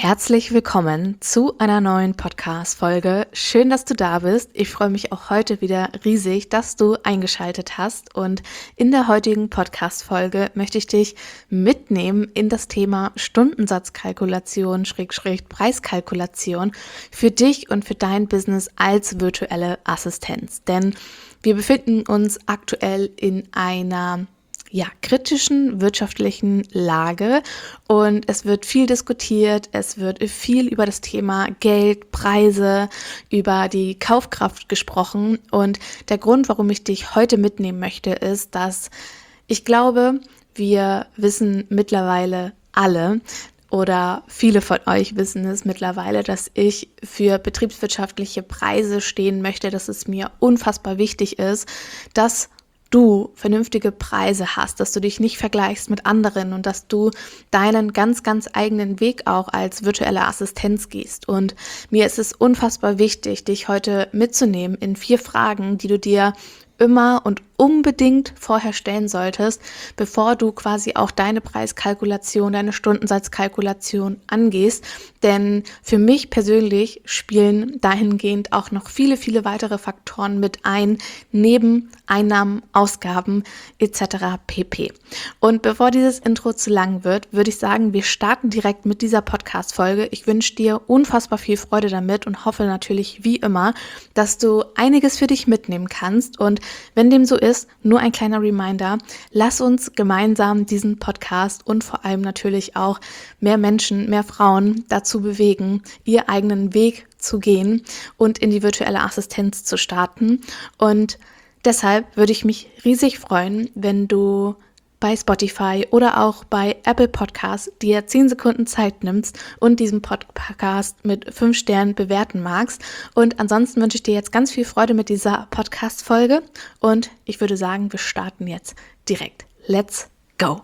Herzlich willkommen zu einer neuen Podcast-Folge. Schön, dass du da bist. Ich freue mich auch heute wieder riesig, dass du eingeschaltet hast. Und in der heutigen Podcast-Folge möchte ich dich mitnehmen in das Thema Stundensatzkalkulation, Preiskalkulation für dich und für dein Business als virtuelle Assistenz. Denn wir befinden uns aktuell in einer kritischen wirtschaftlichen Lage und es wird viel diskutiert, es wird viel über das Thema Geld, Preise, über die Kaufkraft gesprochen und der Grund, warum ich dich heute mitnehmen möchte, ist, dass ich glaube, wir wissen mittlerweile alle, oder viele von euch wissen es mittlerweile, dass ich für betriebswirtschaftliche Preise stehen möchte, dass es mir unfassbar wichtig ist, dass du vernünftige Preise hast, dass du dich nicht vergleichst mit anderen und dass du deinen ganz, ganz eigenen Weg auch als virtuelle Assistenz gehst. Und mir ist es unfassbar wichtig, dich heute mitzunehmen in 4 Fragen, die du dir immer und unbedingt vorher stellen solltest, bevor du quasi auch deine Preiskalkulation, deine Stundensatzkalkulation angehst. Denn für mich persönlich spielen dahingehend auch noch viele, viele weitere Faktoren mit ein, neben Einnahmen, Ausgaben etc. pp. Und bevor dieses Intro zu lang wird, würde ich sagen, wir starten direkt mit dieser Podcast-Folge. Ich wünsche dir unfassbar viel Freude damit und hoffe natürlich wie immer, dass du einiges für dich mitnehmen kannst. Und wenn dem so ist, nur ein kleiner Reminder, lass uns gemeinsam diesen Podcast und vor allem natürlich auch mehr Menschen, mehr Frauen dazu bewegen, ihren eigenen Weg zu gehen und in die virtuelle Assistenz zu starten. Und deshalb würde ich mich riesig freuen, wenn du bei Spotify oder auch bei Apple Podcasts dir 10 Sekunden Zeit nimmst und diesen Podcast mit 5 Sternen bewerten magst. Und ansonsten wünsche ich dir jetzt ganz viel Freude mit dieser Podcast-Folge und ich würde sagen, wir starten jetzt direkt. Let's go!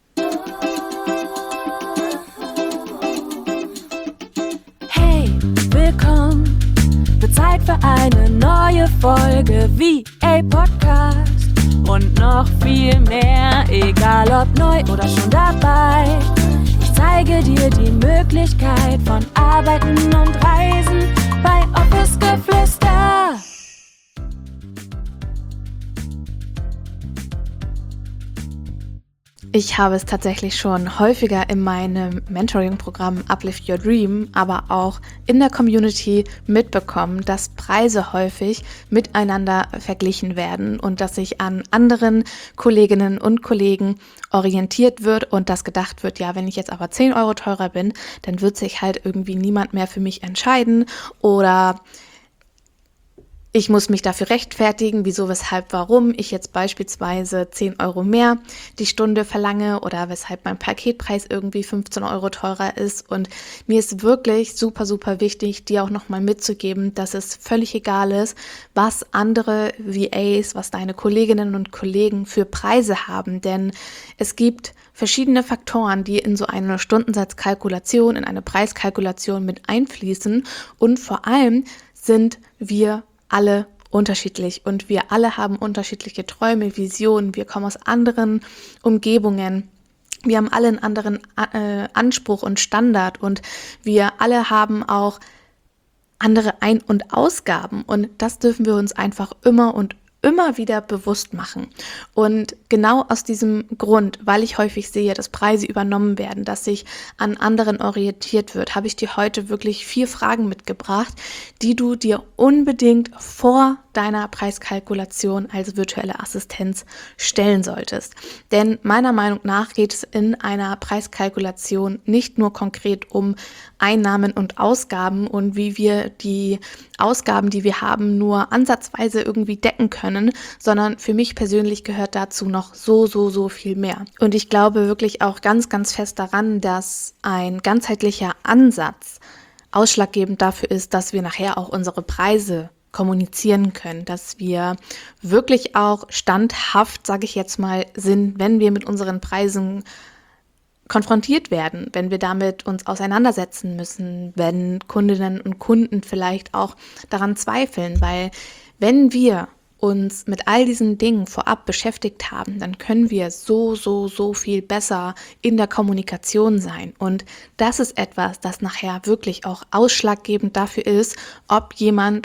Hey, willkommen! Wird Zeit für eine neue Folge VA Podcast. Und noch viel mehr, egal ob neu oder schon dabei. Ich zeige dir die Möglichkeit von Arbeiten und Reisen bei Office Geflüster. Ich habe es tatsächlich schon häufiger in meinem Mentoring-Programm Uplift Your Dream, aber auch in der Community mitbekommen, dass Preise häufig miteinander verglichen werden und dass sich an anderen Kolleginnen und Kollegen orientiert wird und dass gedacht wird, ja, wenn ich jetzt aber 10 Euro teurer bin, dann wird sich halt irgendwie niemand mehr für mich entscheiden oder ich muss mich dafür rechtfertigen, wieso, weshalb, warum ich jetzt beispielsweise 10 Euro mehr die Stunde verlange oder weshalb mein Paketpreis irgendwie 15 Euro teurer ist. Und mir ist wirklich super, super wichtig, dir auch nochmal mitzugeben, dass es völlig egal ist, was andere VAs, was deine Kolleginnen und Kollegen für Preise haben. Denn es gibt verschiedene Faktoren, die in so eine Stundensatzkalkulation, in eine Preiskalkulation mit einfließen. Und vor allem sind wir alle unterschiedlich und wir alle haben unterschiedliche Träume, Visionen, wir kommen aus anderen Umgebungen, wir haben alle einen anderen Anspruch und Standard und wir alle haben auch andere Ein- und Ausgaben und das dürfen wir uns einfach immer wieder bewusst machen. Und genau aus diesem Grund, weil ich häufig sehe, dass Preise übernommen werden, dass sich an anderen orientiert wird, habe ich dir heute wirklich 4 Fragen mitgebracht, die du dir unbedingt vor deiner Preiskalkulation als virtuelle Assistenz stellen solltest. Denn meiner Meinung nach geht es in einer Preiskalkulation nicht nur konkret um Einnahmen und Ausgaben und wie wir die Ausgaben, die wir haben, nur ansatzweise irgendwie decken können, sondern für mich persönlich gehört dazu noch so viel mehr. Und ich glaube wirklich auch ganz, ganz fest daran, dass ein ganzheitlicher Ansatz ausschlaggebend dafür ist, dass wir nachher auch unsere Preise kommunizieren können, dass wir wirklich auch standhaft, sage ich jetzt mal, sind, wenn wir mit unseren Preisen konfrontiert werden, wenn wir damit uns auseinandersetzen müssen, wenn Kundinnen und Kunden vielleicht auch daran zweifeln, weil wenn wir uns mit all diesen Dingen vorab beschäftigt haben, dann können wir so viel besser in der Kommunikation sein. Und das ist etwas, das nachher wirklich auch ausschlaggebend dafür ist, ob jemand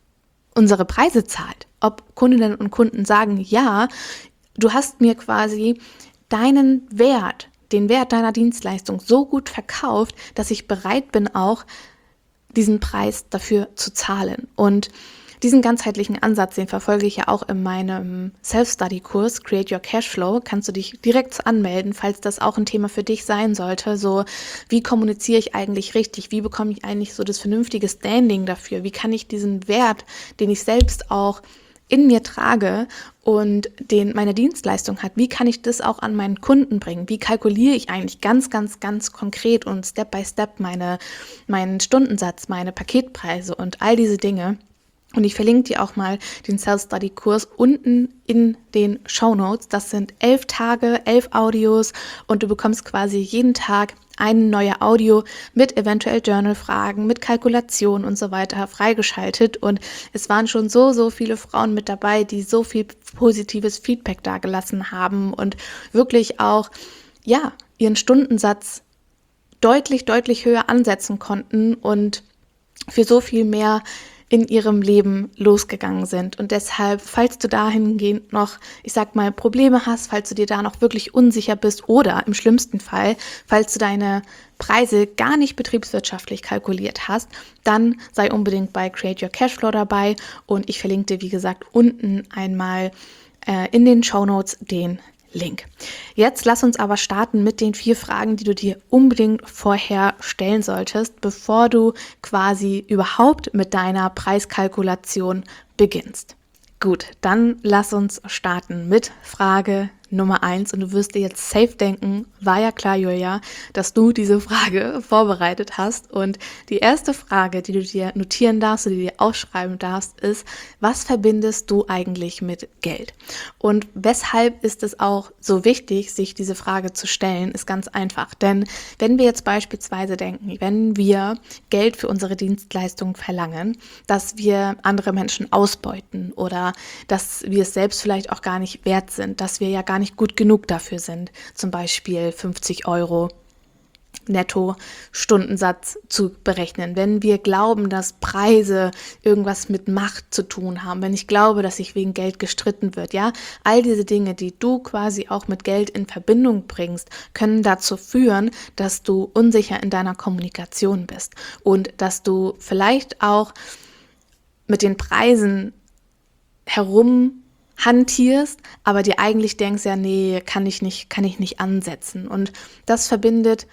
unsere Preise zahlt. Ob Kundinnen und Kunden sagen, ja, du hast mir quasi deinen Wert, den Wert deiner Dienstleistung so gut verkauft, dass ich bereit bin, auch diesen Preis dafür zu zahlen. Und diesen ganzheitlichen Ansatz, den verfolge ich ja auch in meinem Self-Study-Kurs Create Your Cashflow. Kannst du dich direkt anmelden, falls das auch ein Thema für dich sein sollte. So, wie kommuniziere ich eigentlich richtig? Wie bekomme ich eigentlich so das vernünftige Standing dafür? Wie kann ich diesen Wert, den ich selbst auch in mir trage und den meine Dienstleistung hat, wie kann ich das auch an meinen Kunden bringen? Wie kalkuliere ich eigentlich ganz konkret und Step by Step meinen Stundensatz, meine Paketpreise und all diese Dinge? Und ich verlinke dir auch mal den Self-Study-Kurs unten in den Shownotes. Das sind 11 Tage, 11 Audios und du bekommst quasi jeden Tag eine neue Audio mit eventuell Journal-Fragen, mit Kalkulation und so weiter freigeschaltet. Und es waren schon so viele Frauen mit dabei, die so viel positives Feedback dagelassen haben und wirklich auch, ja, ihren Stundensatz deutlich höher ansetzen konnten und für so viel mehr in ihrem Leben losgegangen sind. Und deshalb, falls du dahingehend noch, ich sag mal, Probleme hast, falls du dir da noch wirklich unsicher bist oder im schlimmsten Fall, falls du deine Preise gar nicht betriebswirtschaftlich kalkuliert hast, dann sei unbedingt bei Create Your Cashflow dabei und ich verlinke dir, wie gesagt, unten einmal in den Shownotes den Link. Jetzt lass uns aber starten mit den 4 Fragen, die du dir unbedingt vorher stellen solltest, bevor du quasi überhaupt mit deiner Preiskalkulation beginnst. Gut, dann lass uns starten mit Frage Nummer 1 und du wirst dir jetzt safe denken, war ja klar, Julia, dass du diese Frage vorbereitet hast und die erste Frage, die du dir notieren darfst oder die du dir aufschreiben darfst, ist, was verbindest du eigentlich mit Geld? Und weshalb ist es auch so wichtig, sich diese Frage zu stellen, ist ganz einfach, denn wenn wir jetzt beispielsweise denken, wenn wir Geld für unsere Dienstleistung verlangen, dass wir andere Menschen ausbeuten oder dass wir es selbst vielleicht auch gar nicht wert sind, dass wir ja gar nicht gut genug dafür sind, zum Beispiel 50 € netto Stundensatz zu berechnen. Wenn wir glauben, dass Preise irgendwas mit Macht zu tun haben, wenn ich glaube, dass sich wegen Geld gestritten wird, ja, all diese Dinge, die du quasi auch mit Geld in Verbindung bringst, können dazu führen, dass du unsicher in deiner Kommunikation bist und dass du vielleicht auch mit den Preisen herumhantierst, aber dir eigentlich denkst, ja, nee, kann ich nicht ansetzen. Und das verbindet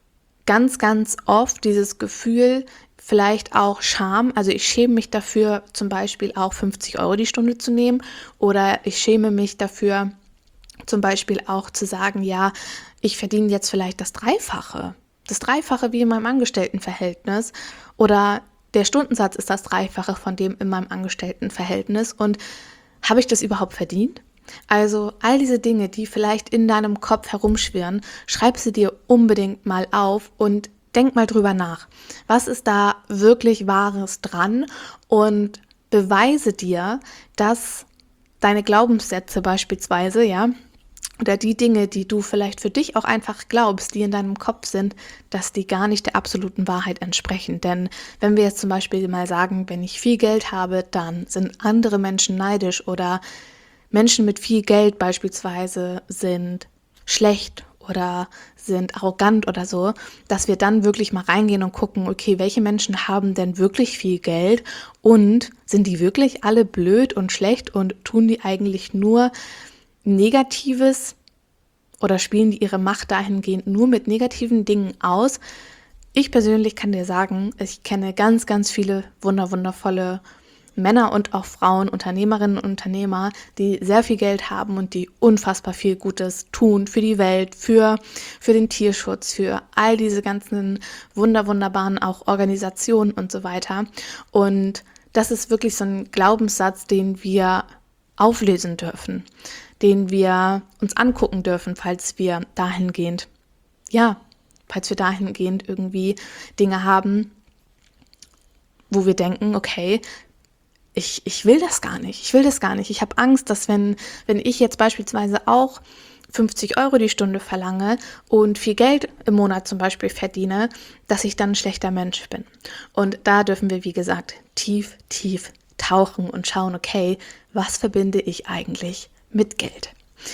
ganz oft dieses Gefühl, vielleicht auch Scham. Also ich schäme mich dafür, zum Beispiel auch 50 € die Stunde zu nehmen oder ich schäme mich dafür, zum Beispiel auch zu sagen, ja, ich verdiene jetzt vielleicht das Dreifache wie in meinem Angestelltenverhältnis oder der Stundensatz ist das Dreifache von dem in meinem Angestelltenverhältnis und habe ich das überhaupt verdient? Also all diese Dinge, die vielleicht in deinem Kopf herumschwirren, schreib sie dir unbedingt mal auf und denk mal drüber nach. Was ist da wirklich Wahres dran? Und beweise dir, dass deine Glaubenssätze beispielsweise, ja, oder die Dinge, die du vielleicht für dich auch einfach glaubst, die in deinem Kopf sind, dass die gar nicht der absoluten Wahrheit entsprechen. Denn wenn wir jetzt zum Beispiel mal sagen, wenn ich viel Geld habe, dann sind andere Menschen neidisch oder Menschen mit viel Geld beispielsweise sind schlecht oder sind arrogant oder so, dass wir dann wirklich mal reingehen und gucken, okay, welche Menschen haben denn wirklich viel Geld und sind die wirklich alle blöd und schlecht und tun die eigentlich nur Negatives oder spielen die ihre Macht dahingehend nur mit negativen Dingen aus? Ich persönlich kann dir sagen, ich kenne ganz viele wundervolle Männer und auch Frauen, Unternehmerinnen und Unternehmer, die sehr viel Geld haben und die unfassbar viel Gutes tun für die Welt, für den Tierschutz, für all diese ganzen wunderbaren auch Organisationen und so weiter. Und das ist wirklich so ein Glaubenssatz, den wir auflösen dürfen, den wir uns angucken dürfen, falls wir dahingehend irgendwie Dinge haben, wo wir denken, okay, ich will das gar nicht. Ich habe Angst, dass wenn ich jetzt beispielsweise auch 50 Euro die Stunde verlange und viel Geld im Monat zum Beispiel verdiene, dass ich dann ein schlechter Mensch bin. Und da dürfen wir, wie gesagt, tief tauchen und schauen, okay, was verbinde ich eigentlich mit Geld?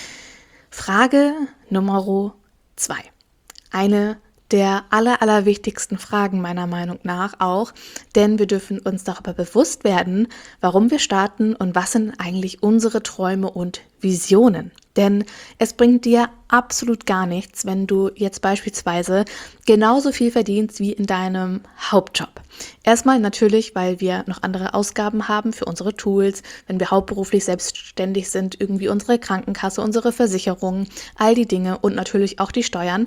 Frage Nummer 2. Eine der allerwichtigsten Fragen meiner Meinung nach auch, denn wir dürfen uns darüber bewusst werden, warum wir starten und was sind eigentlich unsere Träume und Visionen. Denn es bringt dir absolut gar nichts, wenn du jetzt beispielsweise genauso viel verdienst wie in deinem Hauptjob. Erstmal natürlich, weil wir noch andere Ausgaben haben für unsere Tools, wenn wir hauptberuflich selbstständig sind, irgendwie unsere Krankenkasse, unsere Versicherungen, all die Dinge und natürlich auch die Steuern.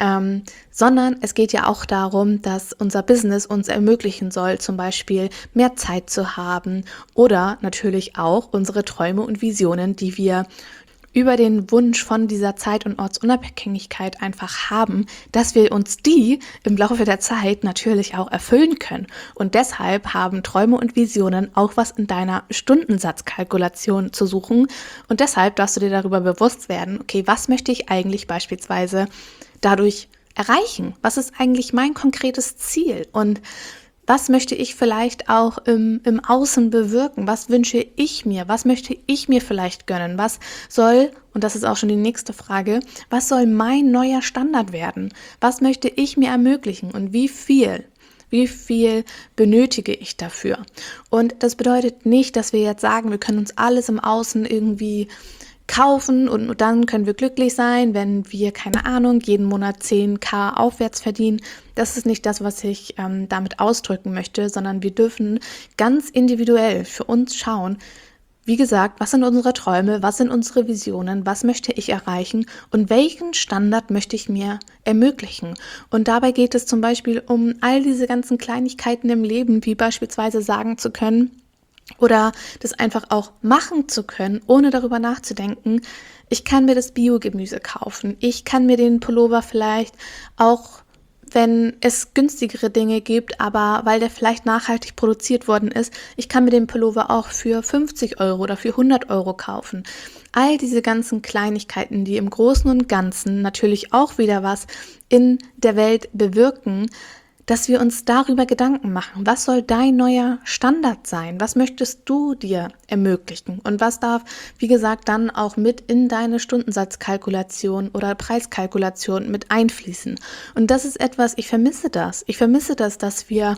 Sondern es geht ja auch darum, dass unser Business uns ermöglichen soll, zum Beispiel mehr Zeit zu haben oder natürlich auch unsere Träume und Visionen, die wir über den Wunsch von dieser Zeit- und Ortsunabhängigkeit einfach haben, dass wir uns die im Laufe der Zeit natürlich auch erfüllen können. Und deshalb haben Träume und Visionen auch was in deiner Stundensatzkalkulation zu suchen. Und deshalb darfst du dir darüber bewusst werden, okay, was möchte ich eigentlich beispielsweise dadurch erreichen? Was ist eigentlich mein konkretes Ziel? Und was möchte ich vielleicht auch im Außen bewirken? Was wünsche ich mir? Was möchte ich mir vielleicht gönnen? Was soll, und das ist auch schon die nächste Frage, was soll mein neuer Standard werden? Was möchte ich mir ermöglichen und wie viel? Wie viel benötige ich dafür? Und das bedeutet nicht, dass wir jetzt sagen, wir können uns alles im Außen irgendwie kaufen und nur dann können wir glücklich sein, wenn wir, keine Ahnung, jeden Monat 10.000 aufwärts verdienen. Das ist nicht das, was ich damit ausdrücken möchte, sondern wir dürfen ganz individuell für uns schauen, wie gesagt, was sind unsere Träume, was sind unsere Visionen, was möchte ich erreichen und welchen Standard möchte ich mir ermöglichen. Und dabei geht es zum Beispiel um all diese ganzen Kleinigkeiten im Leben, wie beispielsweise sagen zu können, oder das einfach auch machen zu können, ohne darüber nachzudenken, ich kann mir das Biogemüse kaufen, ich kann mir den Pullover vielleicht auch, wenn es günstigere Dinge gibt, aber weil der vielleicht nachhaltig produziert worden ist, ich kann mir den Pullover auch für 50 Euro oder für 100 Euro kaufen. All diese ganzen Kleinigkeiten, die im Großen und Ganzen natürlich auch wieder was in der Welt bewirken, dass wir uns darüber Gedanken machen, was soll dein neuer Standard sein? Was möchtest du dir ermöglichen? Und was darf, wie gesagt, dann auch mit in deine Stundensatzkalkulation oder Preiskalkulation mit einfließen? Und das ist etwas, ich vermisse das. Ich vermisse das, dass wir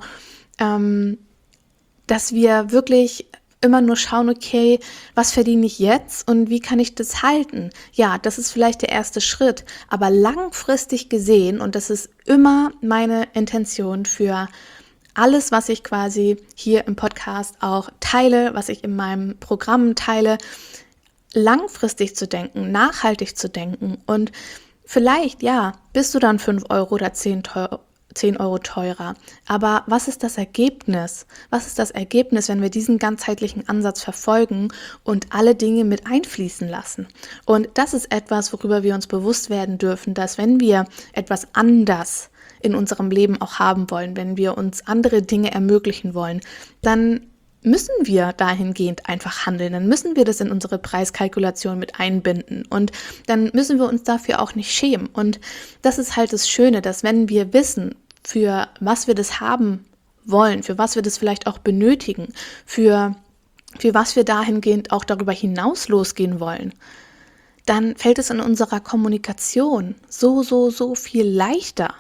wirklich immer nur schauen, okay, was verdiene ich jetzt und wie kann ich das halten? Ja, das ist vielleicht der erste Schritt, aber langfristig gesehen, und das ist immer meine Intention für alles, was ich quasi hier im Podcast auch teile, was ich in meinem Programm teile, langfristig zu denken, nachhaltig zu denken und vielleicht, ja, bist du dann 5 Euro oder 10 Euro teurer. Aber was ist das Ergebnis? Was ist das Ergebnis, wenn wir diesen ganzheitlichen Ansatz verfolgen und alle Dinge mit einfließen lassen? Und das ist etwas, worüber wir uns bewusst werden dürfen, dass wenn wir etwas anders in unserem Leben auch haben wollen, wenn wir uns andere Dinge ermöglichen wollen, dann müssen wir dahingehend einfach handeln, dann müssen wir das in unsere Preiskalkulation mit einbinden und dann müssen wir uns dafür auch nicht schämen. Und das ist halt das Schöne, dass wenn wir wissen, für was wir das haben wollen, für was wir das vielleicht auch benötigen, für was wir dahingehend auch darüber hinaus losgehen wollen, dann fällt es in unserer Kommunikation so viel leichter.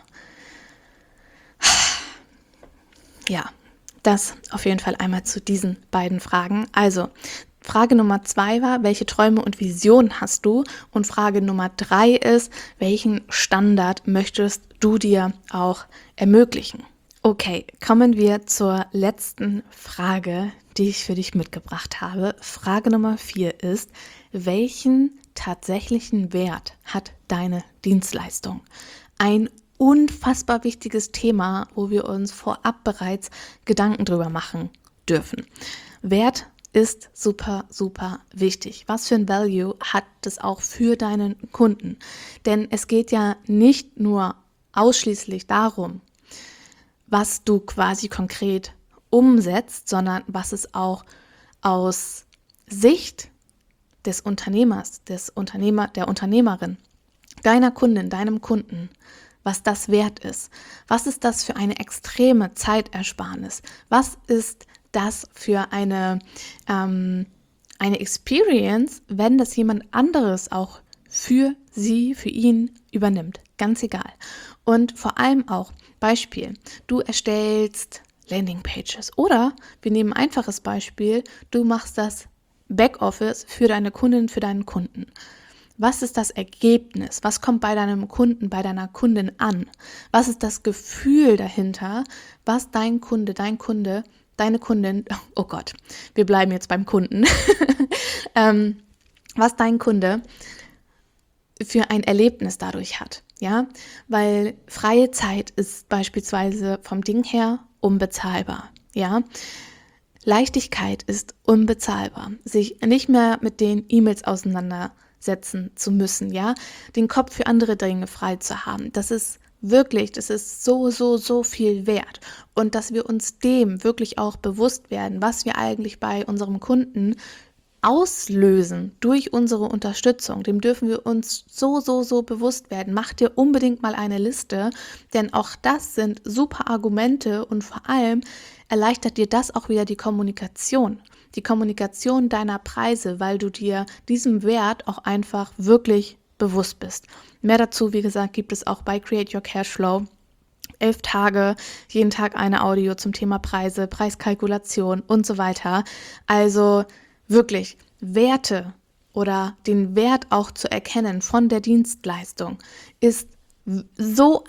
Ja. Das auf jeden Fall einmal zu diesen beiden Fragen. Also, Frage Nummer 2 war, welche Träume und Visionen hast du? Und Frage Nummer 3 ist, welchen Standard möchtest du dir auch ermöglichen? Okay, kommen wir zur letzten Frage, die ich für dich mitgebracht habe. Frage Nummer 4 ist, welchen tatsächlichen Wert hat deine Dienstleistung? Ein unfassbar wichtiges Thema, wo wir uns vorab bereits Gedanken drüber machen dürfen. Wert ist super wichtig. Was für ein Value hat das auch für deinen Kunden? Denn es geht ja nicht nur ausschließlich darum, was du quasi konkret umsetzt, sondern was es auch aus Sicht des Unternehmers, der Unternehmerin, deiner Kundin, deinem Kunden, was das wert ist. Was ist das für eine extreme Zeitersparnis? Was ist das für eine Experience, wenn das jemand anderes auch für sie, für ihn übernimmt? Ganz egal. Und vor allem auch, Beispiel, du erstellst Landingpages oder wir nehmen ein einfaches Beispiel, du machst das Backoffice für deine Kundin, für deinen Kunden. Was ist das Ergebnis? Was kommt bei deinem Kunden, bei deiner Kundin an? Was ist das Gefühl dahinter, was dein Kunde, deine Kundin, oh Gott, wir bleiben jetzt beim Kunden, was dein Kunde für ein Erlebnis dadurch hat, ja? Weil freie Zeit ist beispielsweise vom Ding her unbezahlbar, ja? Leichtigkeit ist unbezahlbar. Sich nicht mehr mit den E-Mails auseinandersetzen zu müssen, ja, den Kopf für andere Dinge frei zu haben. Das ist so viel wert. Und dass wir uns dem wirklich auch bewusst werden, was wir eigentlich bei unserem Kunden auslösen durch unsere Unterstützung, dem dürfen wir uns so bewusst werden. Mach dir unbedingt mal eine Liste, denn auch das sind super Argumente und vor allem erleichtert dir das auch wieder die Kommunikation deiner Preise, weil du dir diesem Wert auch einfach wirklich bewusst bist. Mehr dazu, wie gesagt, gibt es auch bei Create Your Cashflow. 11 Tage, jeden Tag eine Audio zum Thema Preise, Preiskalkulation und so weiter. Also wirklich Werte oder den Wert auch zu erkennen von der Dienstleistung ist so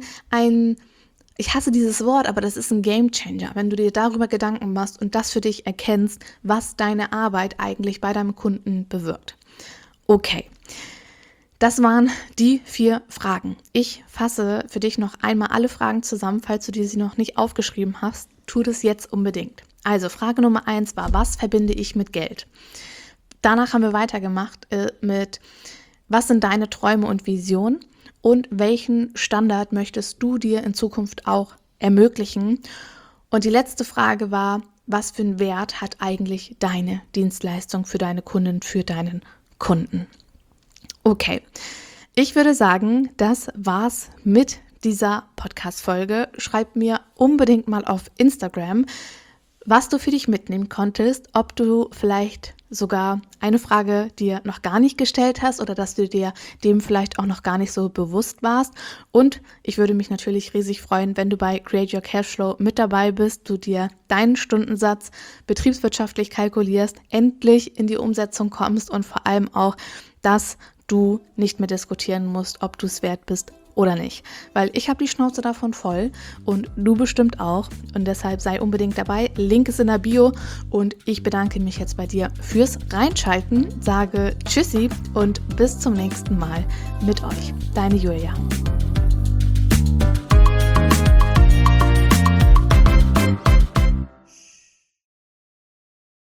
ich hasse dieses Wort, aber das ist ein Gamechanger, wenn du dir darüber Gedanken machst und das für dich erkennst, was deine Arbeit eigentlich bei deinem Kunden bewirkt. Okay, das waren die 4 Fragen. Ich fasse für dich noch einmal alle Fragen zusammen, falls du dir sie noch nicht aufgeschrieben hast. Tu das jetzt unbedingt. Also Frage Nummer 1 war, was verbinde ich mit Geld? Danach haben wir weitergemacht mit, was sind deine Träume und Visionen und welchen Standard möchtest du dir in Zukunft auch ermöglichen? Und die letzte Frage war, was für einen Wert hat eigentlich deine Dienstleistung für deine Kunden, für deinen Kunden? Okay, ich würde sagen, das war's mit dieser Podcast-Folge. Schreib mir unbedingt mal auf Instagram, was du für dich mitnehmen konntest, ob du vielleicht sogar eine Frage dir noch gar nicht gestellt hast oder dass du dir dem vielleicht auch noch gar nicht so bewusst warst. Und ich würde mich natürlich riesig freuen, wenn du bei Create Your Cashflow mit dabei bist, du dir deinen Stundensatz betriebswirtschaftlich kalkulierst, endlich in die Umsetzung kommst und vor allem auch, dass du nicht mehr diskutieren musst, ob du es wert bist oder nicht. Weil ich habe die Schnauze davon voll und du bestimmt auch. Und deshalb sei unbedingt dabei. Link ist in der Bio und ich bedanke mich jetzt bei dir fürs Reinschalten. Sage Tschüssi und bis zum nächsten Mal mit euch. Deine Julia.